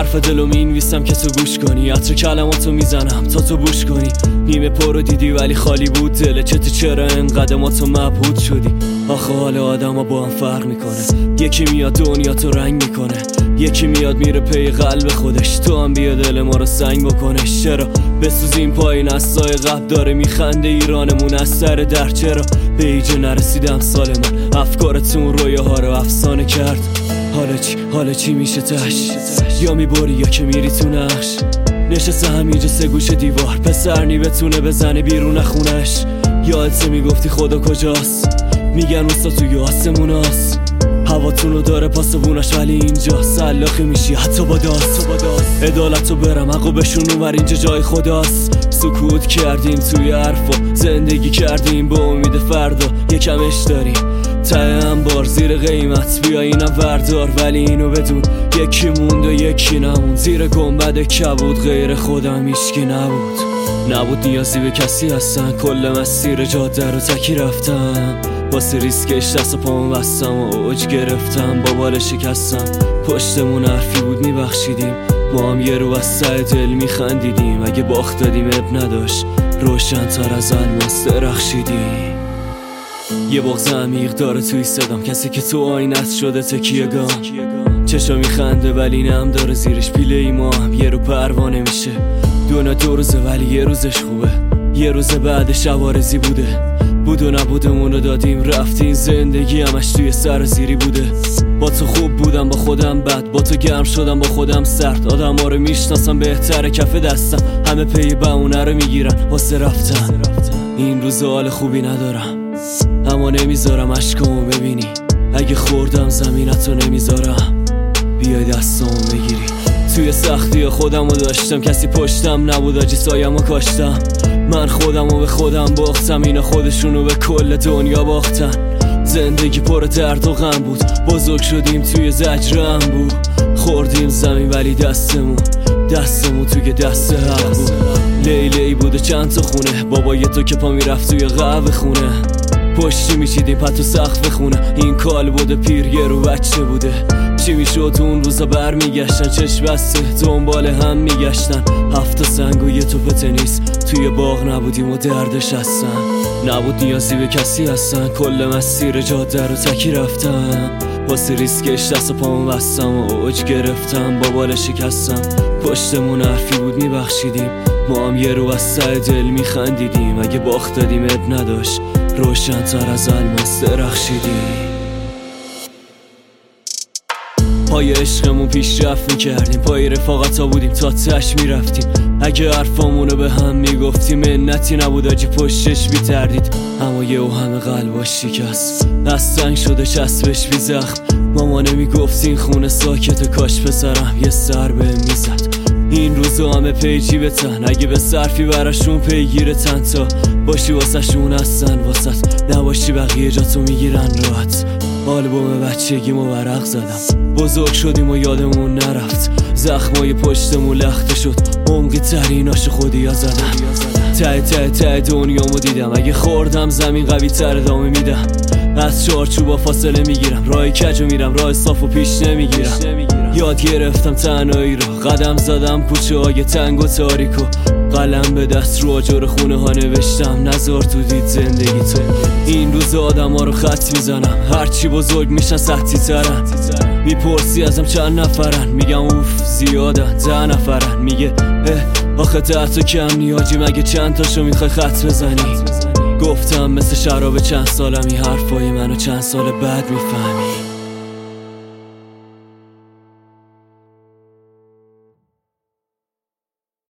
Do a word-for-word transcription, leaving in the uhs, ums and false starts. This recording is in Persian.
حرف دلو مینویسم که تو گوش کنی، عطر کلماتو میزنم تا تو بوش کنی. نیمه پر رو دیدی ولی خالی بود دلت، چه تو چرا انقدر ما تو مبهوت شدی؟ آخه حال آدم ها با هم فرق میکنه، یکی میاد دنیا تو رنگ میکنه، یکی میاد میره پی قلب خودش، تو هم بیا دل ما رو سنگ بکنش. چرا بسوزیم پایین از سایه قبل داره میخنده ایرانمون از سر در؟ چرا به ایجا نرسیدم سال من افکارتون رویه ها رو افسانه کرد؟ حالا چی حالا چی میشه تش؟ یا میبری یا که میری تو نقش؟ نشسته همینجا سه گوش دیوار، پسر نی بتونه بزنه بیرون خونش. یادت میگفتی خدا کجاست؟ میگن اوستا توی آسموناست، هواتونو داره پاسبونش ولی اینجا سلاخی میشی حتی با داست. عدالتو برم عقو بشون اونور اینجا جای خداست. سکوت کردیم توی حرفا، زندگی کردیم با امید فردا، یکمش داریم ته انبار زیر قیمت، بیا اینم وردار ولی اینو بدون یکی موند و یکی نمون. زیر گنبد کبود غیر خودم هیچکی نبود، نبود نیازی به کسی هستن. کل مسیر جاده رو تکی رفتم، واسه ریسکش دست پامو بستم و اوج گرفتم، با بال شکستم. پشتمون حرفی بود میبخشیدیم، ما هم یه رو از سر دل میخندیدیم. اگه باخت دادیم اب نداشت، روشن تر از الماس درخشیدیم. یه بغض عمیق داره توی صدام، کسی که تو آینت شده تکیه گام. چشا میخنده ولی نم داره زیرش، پیله ای ما هم یه رو پروانه میشه. دونه دو روزه ولی یه روزش خوبه، یه روز بعدش عوارضی بوده. بود و نبودمونو دادیم رفتیم، زندگی همش توی سر زیری بوده. با تو خوب بودم با خودم بد، با تو گرم شدم با خودم سرد. آدم ها رو میشناسم بهتره کف دستم، همه پی بهونه رو میگیرن واسه رفتن. این روز حال خوبی ندارم اما نمیذارم عشقامو ببینی. اگه خوردم زمینتو نمیذارم بیای دستامو بگیری. توی سختی خودمو داشتم، کسی پشتم نبود آجی سایمو کاشتم. من خودمو به خودم باختم، اینا خودشونو به کل دنیا باختن. زندگی پر درد و غم بود، بزرگ شدیم توی زجر بود. خوردیم زمین ولی دستمون دستمون توی دست حق بود. لیلی بوده چند تا خونه، بابای تو که پا میرفت توی قهوه خونه. پشتی میچیدیم پتو سقف خونه، این کال بوده پیر یه رو بچه بوده. چی میشد اون روزا بر میگشتن، چشم بسته دنبال هم میگشتن. هفت سنگ و یه توپ تنیس توی باغ نبودیم و دردش هستن. نبود نیازی به کسی هستن، کل مسیر جاده رو تکی رفتم. واسه ریسکش دست پامو بستم و اوج گرفتم، با بال شکستم. پشتمون حرفی بود میبخشیدیم، ما هم یه رو از سر دل میخندیدیم. اگه باخت دادیم اب نداشت، روشن تر از الماس درخشیدیم. پای عشقمون پیشرفت میکردیم، پای رفاقتا بودیم تا تش میرفتیم. اگه حرفامونو به هم میگفتیم منتی نبود آجی پشتش بیتردید. اما یه و همه قلباش شکست، از سنگ شده چسبش بی زخم. مامانه میگفت این خونه ساکته، کاش پسرم یه سر بهم میزد. این روزا همه پیجی بتن، اگه به صرفی براشون پیگیرتن تا باشی واسه شون هستن واسط، نباشی بقیه جاتو میگیرن راحت. آلبوم بچگیمو ورق زدم، بزرگ شدیم و یادمون نرفت. زخمای پشتمون لخته شد، عمقی تریناشو خودی ها زدم. ته ته ته دنیامو دیدم، اگه خوردم زمین قوی تر ادامه میدم. از چارچوبا فاصله میگیرم، راه کجو میرم راه صافو پیش نمیگیرم. یاد گرفتم تنهایی رو، قدم زدم کوچه های تنگ و تاریکو. قلم به دست رو آجر خونه ها نوشتم، نزار تو دید زندگی تو. این روز آدم ها رو خط میزنم، هرچی بزرگ میشن سختی ترن. میپرسی ازم چند نفرن، میگم اوف زیادن ده نفرن. میگه اه آخه ده تا کم نیاجی، مگه چند تاشو میخوای خط بزنی؟ گفتم مثل شراب چند سالمی، حرفای منو چند سال بعد میفهمی.